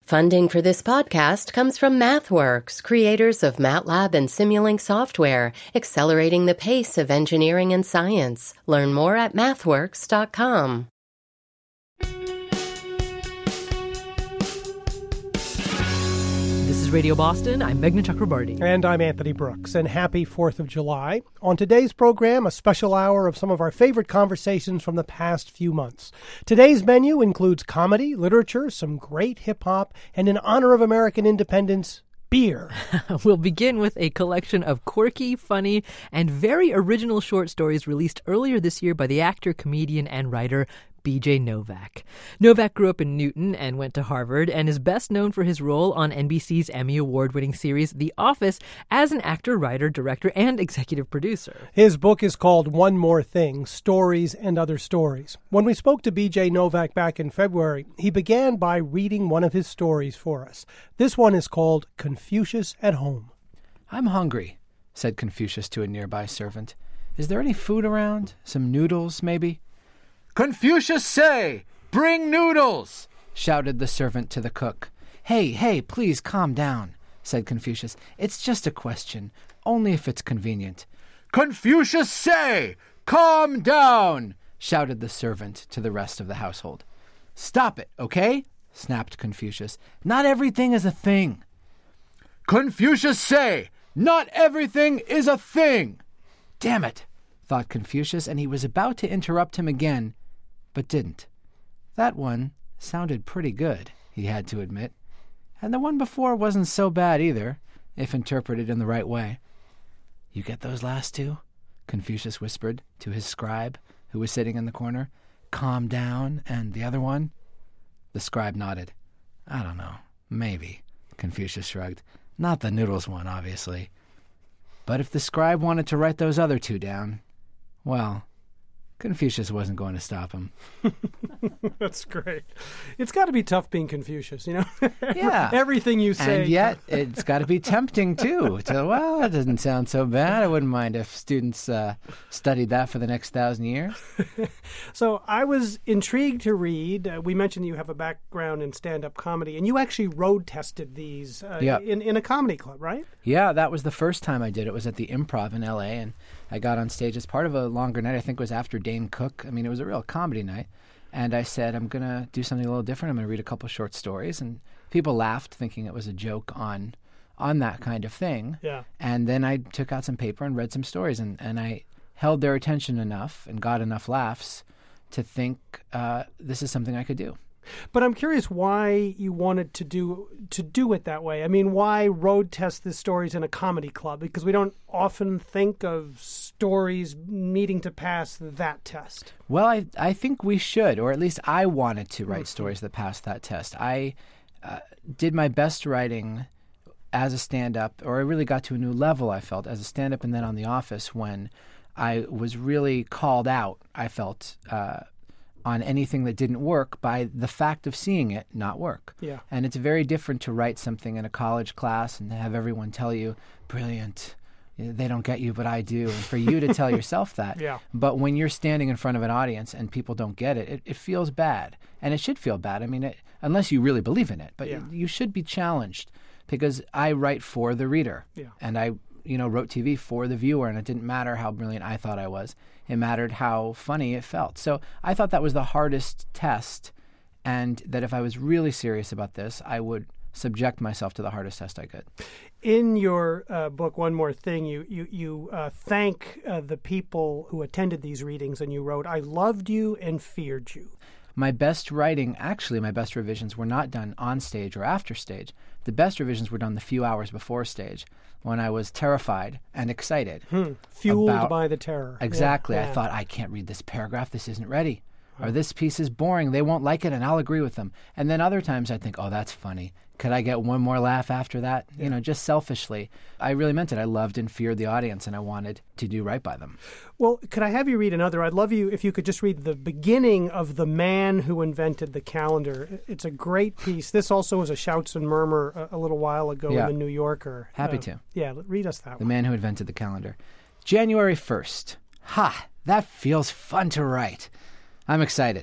Funding for this podcast comes from MathWorks, creators of MATLAB and Simulink software, accelerating the pace of engineering and science. Learn more at mathworks.com. This is Radio Boston. I'm Meghna Chakrabarty. And I'm Anthony Brooks. And happy 4th of July. On today's program, a special hour of some of our favorite conversations from the past few months. Today's menu includes comedy, literature, some great hip-hop, and in honor of American independence, beer. We'll begin with a collection of quirky, funny, and very original short stories released earlier this year by the actor, comedian, and writer B.J. Novak. Novak grew up in Newton and went to Harvard and is best known for his role on NBC's Emmy Award-winning series The Office as an actor, writer, director, and executive producer. His book is called One More Thing, Stories and Other Stories. When we spoke to B.J. Novak back in February, he began by reading one of his stories for us. This one is called Confucius at Home. "I'm hungry," said Confucius to a nearby servant. "Is there any food around? Some noodles, maybe?" "Confucius say, bring noodles!" shouted the servant to the cook. Hey, please calm down," said Confucius. "It's just a question, only if it's convenient." "Confucius say, calm down!" shouted the servant to the rest of the household. "Stop it, okay?" snapped Confucius. "Not everything is a thing." "Confucius say, not everything is a thing!" "Damn it," thought Confucius, and he was about to interrupt him again, but didn't. That one sounded pretty good, he had to admit. And the one before wasn't so bad either, if interpreted in the right way. "You get those last two?" Confucius whispered to his scribe, who was sitting in the corner. "Calm down, and the other one?" The scribe nodded. "I don't know. Maybe," Confucius shrugged. "Not the noodles one, obviously." But if the scribe wanted to write those other two down, well, Confucius wasn't going to stop him. That's great. It's got to be tough being Confucius, you know? Yeah. Everything you say. And yet, it's got to be tempting, too. Well, that doesn't sound so bad. I wouldn't mind if students studied that for the next 1,000 years. So I was intrigued to read. We mentioned you have a background in stand-up comedy, and you actually road-tested these in a comedy club, right? Yeah, that was the first time I did it. It was at the Improv in L.A., and I got on stage as part of a longer night. I think it was after Dane Cook. I mean, it was a real comedy night. And I said, I'm going to do something a little different. I'm going to read a couple short stories. And people laughed, thinking it was a joke on that kind of thing. Yeah. And then I took out some paper and read some stories. And I held their attention enough and got enough laughs to think this is something I could do. But I'm curious why you wanted to do it that way. I mean, why road test the stories in a comedy club? Because we don't often think of stories needing to pass that test. Well, I think we should, or at least I wanted to write stories that passed that test. I did my best writing as a stand-up, or I really got to a new level, I felt, as a stand-up and then on The Office when I was really called out, I felt, on anything that didn't work by the fact of seeing it not work. Yeah. And it's very different to write something in a college class and have everyone tell you, brilliant, they don't get you, but I do. And for you to tell yourself that. Yeah. But when you're standing in front of an audience and people don't get it, it feels bad. And it should feel bad. I mean, unless you really believe in it. But you should be challenged because I write for the reader. Yeah. And I wrote TV for the viewer, and it didn't matter how brilliant I thought I was. It mattered how funny it felt. So I thought that was the hardest test, and that if I was really serious about this, I would subject myself to the hardest test I could. In your book, One More Thing, you thank the people who attended these readings, and you wrote, "I loved you and feared you." My best writing, actually my best revisions were not done on stage or after stage. The best revisions were done the few hours before stage when I was terrified and excited. Fueled by the terror. Exactly. Yeah. I thought, I can't read this paragraph. This isn't ready. Or this piece is boring. They won't like it, and I'll agree with them. And then other times I think, oh, that's funny. Could I get one more laugh after that? Yeah. Just selfishly. I really meant it. I loved and feared the audience, and I wanted to do right by them. Well, could I have you read another? I'd love you if you could just read the beginning of The Man Who Invented the Calendar. It's a great piece. This also was a Shouts and Murmur a little while ago in the New Yorker. Happy to. Yeah, read us that one. The Man Who Invented the Calendar. January 1st. Ha! That feels fun to write. I'm excited.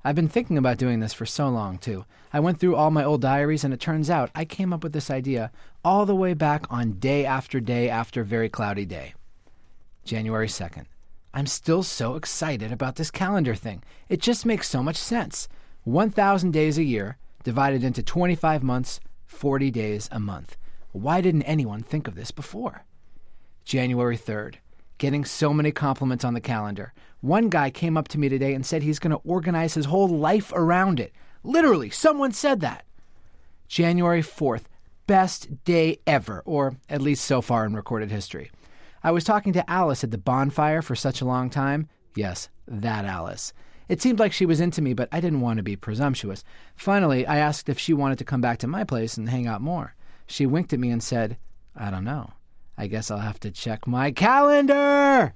I've been thinking about doing this for so long, too. I went through all my old diaries, and it turns out I came up with this idea all the way back on day after very cloudy day. January 2nd. I'm still so excited about this calendar thing. It just makes so much sense. 1,000 days a year, divided into 25 months, 40 days a month. Why didn't anyone think of this before? January 3rd. Getting so many compliments on the calendar. One guy came up to me today and said he's going to organize his whole life around it. Literally, someone said that. January 4th. Best day ever, or at least so far in recorded history. I was talking to Alice at the bonfire for such a long time. Yes, that Alice. It seemed like she was into me, but I didn't want to be presumptuous. Finally, I asked if she wanted to come back to my place and hang out more. She winked at me and said, I don't know. I guess I'll have to check my calendar.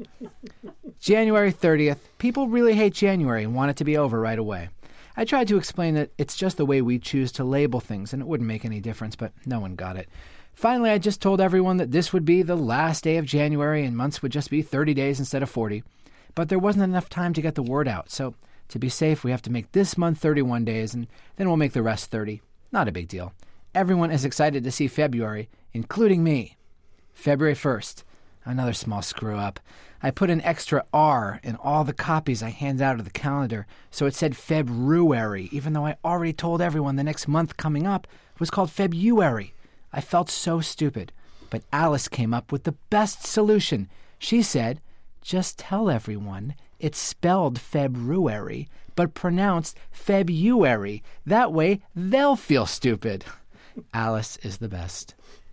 January 30th. People really hate January and want it to be over right away. I tried to explain that it's just the way we choose to label things, and it wouldn't make any difference, but no one got it. Finally, I just told everyone that this would be the last day of January and months would just be 30 days instead of 40. But there wasn't enough time to get the word out, so to be safe, we have to make this month 31 days, and then we'll make the rest 30. Not a big deal. Everyone is excited to see February, including me. February 1st. Another small screw-up. I put an extra R in all the copies I handed out of the calendar, so it said February, even though I already told everyone the next month coming up was called February. I felt so stupid, but Alice came up with the best solution. She said, just tell everyone it's spelled February, but pronounced February. That way, they'll feel stupid. Alice is the best.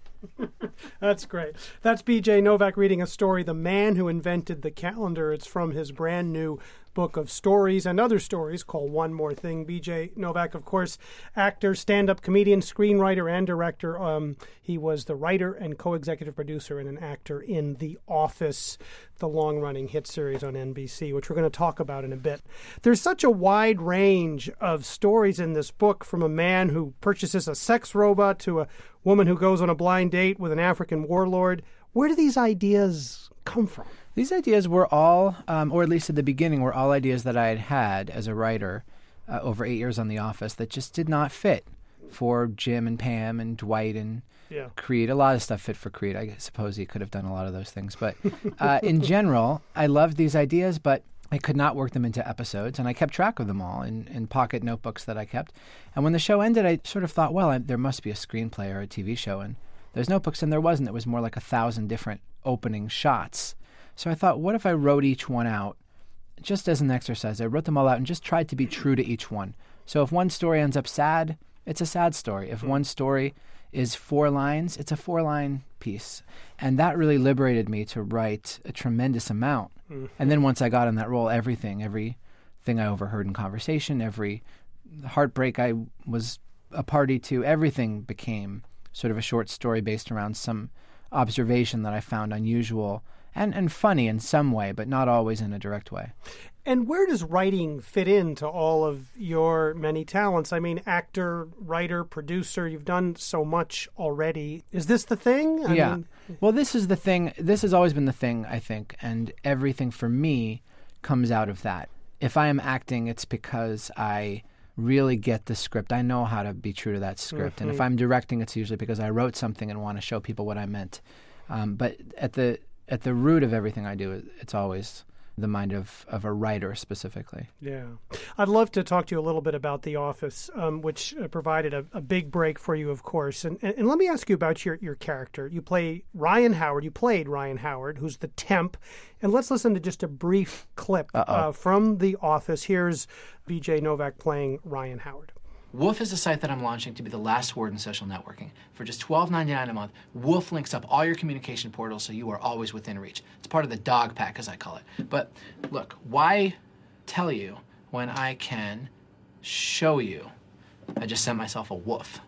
That's great. That's B.J. Novak reading a story, The Man Who Invented the Calendar. It's from his brand new book of stories and other stories called One More Thing. B.J. Novak, of course, actor, stand-up comedian, screenwriter, and director. He was the writer and co-executive producer and an actor in The Office, the long-running hit series on NBC, which we're going to talk about in a bit. There's such a wide range of stories in this book, from a man who purchases a sex robot to a woman who goes on a blind date with an African warlord. Where do these ideas come from? These ideas were all, or at least at the beginning, were all ideas that I had had as a writer over 8 years on The Office that just did not fit for Jim and Pam and Dwight and Creed. A lot of stuff fit for Creed. I suppose he could have done a lot of those things. But in general, I loved these ideas, but I could not work them into episodes, and I kept track of them all in pocket notebooks that I kept. And when the show ended, I sort of thought, well, there must be a screenplay or a TV show, and there's notebooks, and there wasn't. It was more like 1,000 different opening shots. So I thought, what if I wrote each one out just as an exercise? I wrote them all out and just tried to be true to each one. So if one story ends up sad, it's a sad story. If one story is 4 lines, it's a 4-line piece. And that really liberated me to write a tremendous amount. Mm-hmm. And then once I got in that role, everything I overheard in conversation, every heartbreak I was a party to, everything became sort of a short story based around some observation that I found unusual and funny in some way, but not always in a direct way. And where does writing fit into all of your many talents? I mean, actor, writer, producer, you've done so much already. Is this the thing? I mean, well, this is the thing. This has always been the thing, I think, and everything for me comes out of that. If I am acting, it's because I really get the script. I know how to be true to that script. Mm-hmm. And if I'm directing, it's usually because I wrote something and want to show people what I meant. But at the root of everything I do, it's always the mind of a writer specifically. Yeah. I'd love to talk to you a little bit about The Office, which provided a big break for you, of course. And let me ask you about your character. You played Ryan Howard, who's the temp. And let's listen to just a brief clip from The Office. Here's B.J. Novak playing Ryan Howard. Woof is a site that I'm launching to be the last word in social networking. For just $12.99 a month, Woof links up all your communication portals so you are always within reach. It's part of the dog pack, as I call it. But look, why tell you when I can show you? I just sent myself a woof.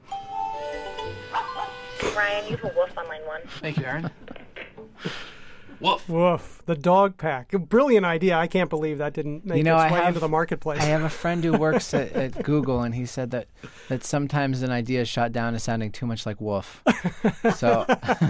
Ryan, you have a woof on line 1. Thank you, Aaron. Woof. Woof. The dog pack. A brilliant idea. I can't believe that didn't make its way into the marketplace. I have a friend who works at Google, and he said that sometimes an idea is shot down as sounding too much like woof. So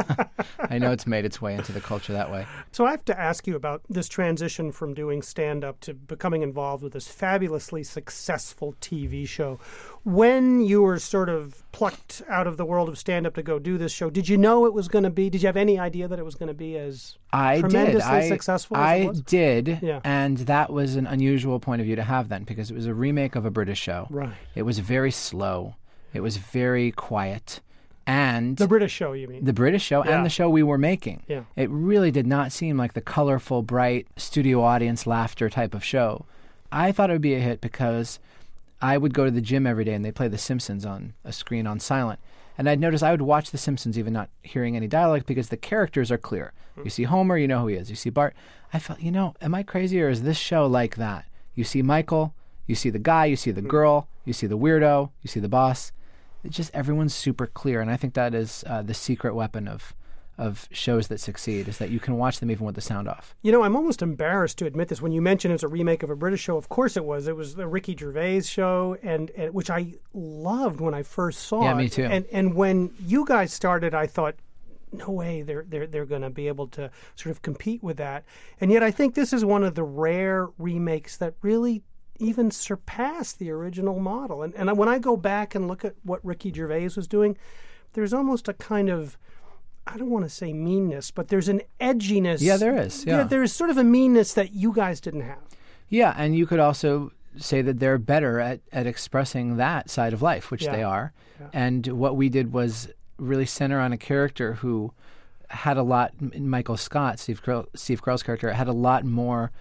I know it's made its way into the culture that way. So I have to ask you about this transition from doing stand-up to becoming involved with this fabulously successful TV show. When you were sort of plucked out of the world of stand-up to go do this show, did you know it was going to be, did you have any idea that it was going to be as tremendously successful as it was? I did, yeah. And that was an unusual point of view to have then, because it was a remake of a British show. Right. It was very slow. It was very quiet. And the British show, you mean? The British show Yeah. and the show we were making. Yeah. It really did not seem like the colorful, bright, studio audience laughter type of show. I thought it would be a hit because I would go to the gym every day and they play The Simpsons on a screen on silent. And I'd notice I would watch The Simpsons even not hearing any dialogue because the characters are clear. You see Homer, you know who he is. You see Bart. I felt, am I crazy or is this show like that? You see Michael, you see the guy, you see the girl, you see the weirdo, you see the boss. It's just everyone's super clear. And I think that is the secret weapon of shows that succeed, is that you can watch them even with the sound off. I'm almost embarrassed to admit this. When you mentioned it's a remake of a British show, of course it was. It was the Ricky Gervais show, and which I loved when I first saw it. Yeah, me too. And when you guys started, I thought, no way they're going to be able to sort of compete with that. And yet I think this is one of the rare remakes that really even surpass the original model. And when I go back and look at what Ricky Gervais was doing, there's almost a kind of, I don't want to say meanness, but there's an edginess. Yeah, there is. Yeah, there's sort of a meanness that you guys didn't have. Yeah, and you could also say that they're better at expressing that side of life, which they are. Yeah. And what we did was really center on a character who had a lot, Michael Scott, Steve Carell's character, had a lot more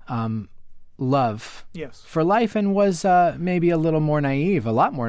love for life and was maybe a lot more naive.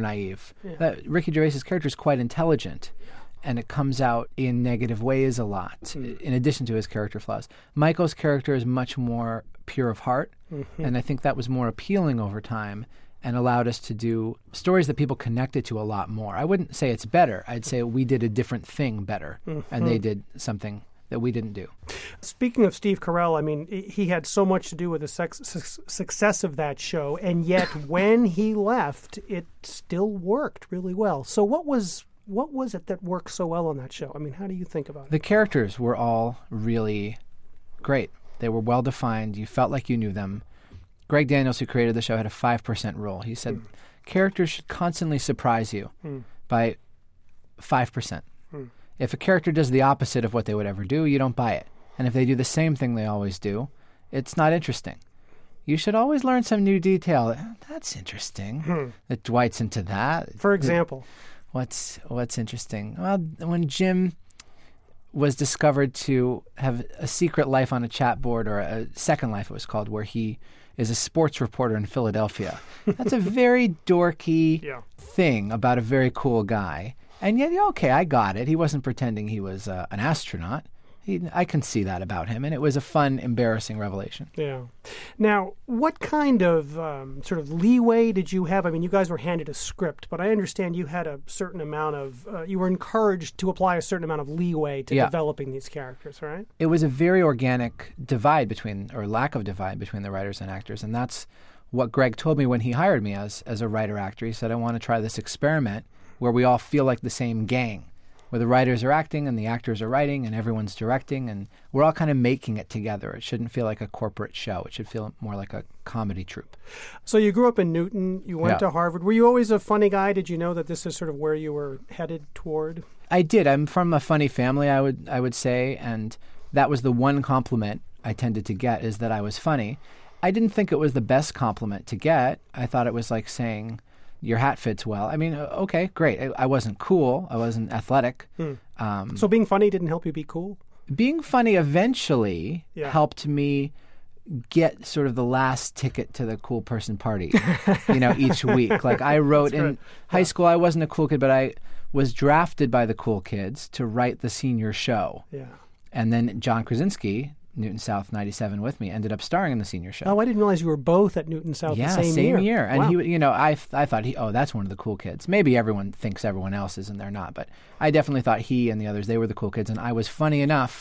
That Ricky Gervais' character is quite intelligent, and it comes out in negative ways a lot, in addition to his character flaws. Michael's character is much more pure of heart, and I think that was more appealing over time and allowed us to do stories that people connected to a lot more. I wouldn't say it's better. I'd say we did a different thing better, and they did something that we didn't do. Speaking of Steve Carell, I mean, he had so much to do with the success of that show, and yet when he left, it still worked really well. So what was it that worked so well on that show? I mean, how do you think about it? The characters were all really great. They were well defined. You felt like you knew them. Greg Daniels, who created the show, had a 5% rule. He said characters should constantly surprise you by 5%. If a character does the opposite of what they would ever do, you don't buy it. And if they do the same thing they always do, it's not interesting. You should always learn some new detail. That's interesting. That Dwight's into that. For example? What's interesting? Well, when Jim was discovered to have a secret life on a chat board, or a second life it was called, where he is a sports reporter in Philadelphia. That's a very dorky thing about a very cool guy. And yet, okay, I got it. He wasn't pretending he was an astronaut. I can see that about him, and it was a fun, embarrassing revelation. Yeah. Now, what kind of sort of leeway did you have? I mean, you guys were handed a script, but I understand you had a certain amount of, you were encouraged to apply a certain amount of leeway to developing these characters, right? It was a very organic divide between, or lack of divide between the writers and actors, and that's what Greg told me when he hired me as a writer-actor. He said, I want to try this experiment where we all feel like the same gang, where the writers are acting and the actors are writing and everyone's directing, and we're all kind of making it together. It shouldn't feel like a corporate show. It should feel more like a comedy troupe. So you grew up in Newton. You went to Harvard. Were you always a funny guy? Did you know that this is sort of where you were headed toward? I did. I'm from a funny family, I would say, and that was the one compliment I tended to get, is that I was funny. I didn't think it was the best compliment to get. I thought it was like saying, your hat fits well. I mean, okay, great. I wasn't cool. I wasn't athletic. So being funny didn't help you be cool? Being funny eventually helped me get sort of the last ticket to the cool person party, each week. Like I wrote in high school, I wasn't a cool kid, but I was drafted by the cool kids to write the senior show. Yeah. And then John Krasinski, Newton South 97 with me, ended up starring in the senior show. Oh, I didn't realize you were both at Newton South the same year. Yeah, same year. And wow. I thought that's one of the cool kids. Maybe everyone thinks everyone else is and they're not, but I definitely thought he and the others, they were the cool kids, and I was funny enough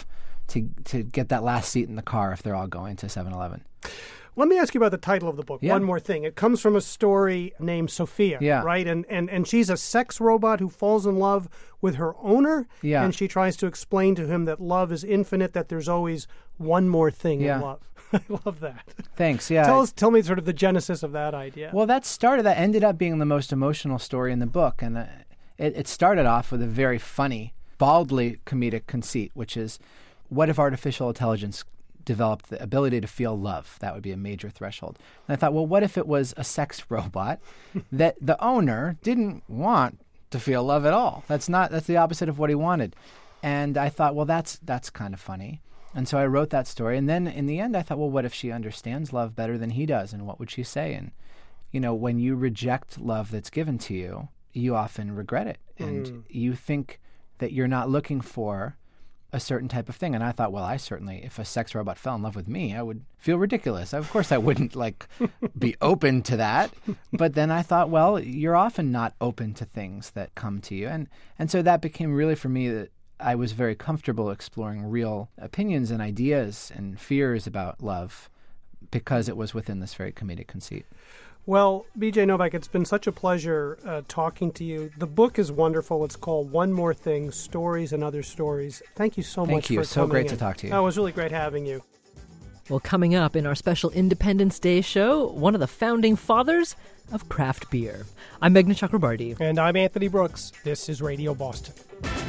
to get that last seat in the car if they're all going to 7-Eleven. Let me ask you about the title of the book. Yeah. One more thing. It comes from a story named Sophia, right? And she's a sex robot who falls in love with her owner, and she tries to explain to him that love is infinite, that there's always one more thing in love. I love that. Thanks, yeah. Tell me sort of the genesis of that idea. Well, that ended up being the most emotional story in the book, and it started off with a very funny, baldly comedic conceit, which is, what if artificial intelligence developed the ability to feel love? That would be a major threshold. And I thought, well, what if it was a sex robot that the owner didn't want to feel love at all? That's the opposite of what he wanted. And I thought, well, that's kind of funny. And so I wrote that story. And then in the end, I thought, well, what if she understands love better than he does? And what would she say? And, when you reject love that's given to you, you often regret it. And you think that you're not looking for a certain type of thing. And I thought, well, I certainly, if a sex robot fell in love with me, I would feel ridiculous. Of course, I wouldn't be open to that. But then I thought, well, you're often not open to things that come to you. And so that became really, for me, that I was very comfortable exploring real opinions and ideas and fears about love because it was within this very comedic conceit. Well, B.J. Novak, it's been such a pleasure talking to you. The book is wonderful. It's called One More Thing, Stories and Other Stories. Thank you so much for coming in. Thank you. So great to talk to you. Oh, it was really great having you. Well, coming up in our special Independence Day show, one of the founding fathers of craft beer. I'm Meghna Chakrabarti. And I'm Anthony Brooks. This is Radio Boston.